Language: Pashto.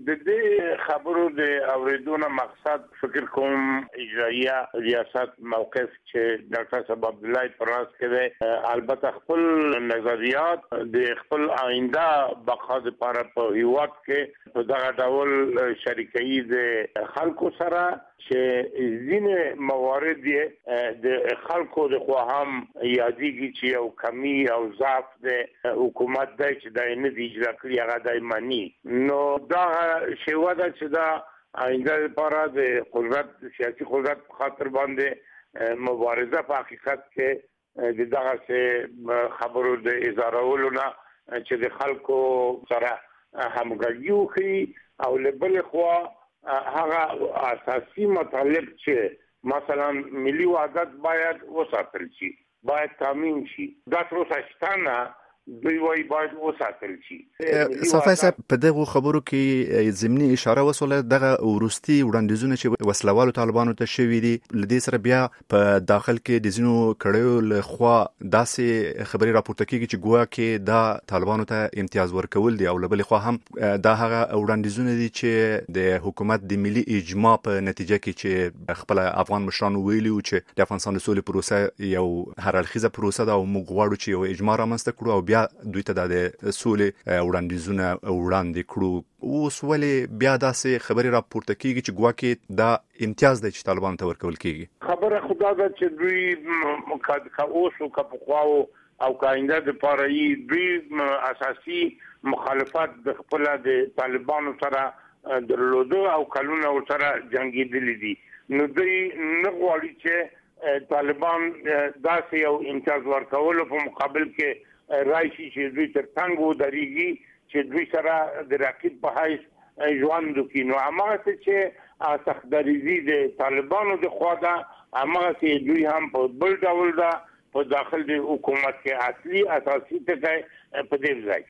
د دې خبرو د اوریدونکو مقصد فکر کوم اجرایه ریاست موقف چې ډاکټر صاحب عبد الله پراس کړي البته خپل نظریات د خپل آینده بقا لپاره په هیواد کې په دغه ډول شریکي د خلکو سره چې ځینې موارد د خلکو د خو هم یادېږي چې یو کمی او ضعف د حکومت د چې د نه دی اجرا کړی هغه دایمنی نو دا شیوه ده چې دا آینده لپاره د قدرت سیاسي قدرت خاطر باندې مبارزه په حقیقت کې د دغه خبرو د اظهارولو نه چې د خلکو سره همغږي وکړي او له بل خوا هغه اساسي مطالب چې مثلا ملي وحدت باید وساتل شي باید تامین شي دا پروسه دوی وای باید وساتل شي صفای صاحب په دغه خبرو کې ضمني اشاره وسوله دغه ورستي وړاندیزونه چې وسلوالو طالبانو ته شوي دي لدې سره بیا په داخل کې د زینو کړیو لخوا داسې خبري راپورته کیږي چې ګوا کې دا طالبانو ته امتیاز ورکول دي او لبل خو هم دا هغه وړاندیزونه دي چې د حکومت د ملي اجماع په نتیجه کې چې خپل افغان مشرانو ویلي او چې د افغانستان د سولې پروسه یو هرالخیزه پروسه ده او موږ غواړو چې یو اجماع رامنځته کړو او بیا دوی ته د سولې وړاندیزونه وړاندې کړو اوس ولې بیا داسې خبري راپورته کیږي چې ګوا کې دا امتیاز دی چې طالبان ته ورکول کیږي خبره خدا ده چې دوی اوس او کپخواو او کاینده د پاره دوی اساسي مخالفت د خپل د طالبانو سره درلوده او کلونه سره جنگیدلې دي نو دوی نه غواړي چې طالبان داسې یو امتیاز ورکول په مقابل کې راشي چې دوی تر څنګه ودرېږي چې دوی سره د رقیب په حیث ژوند وکړي نو هغه چې سختدریزي د طالبانو د خوا ده هغه چې دوی هم په بل ډول ده په داخل د حکومت کې اصلي اساسي ټکی په دې ځای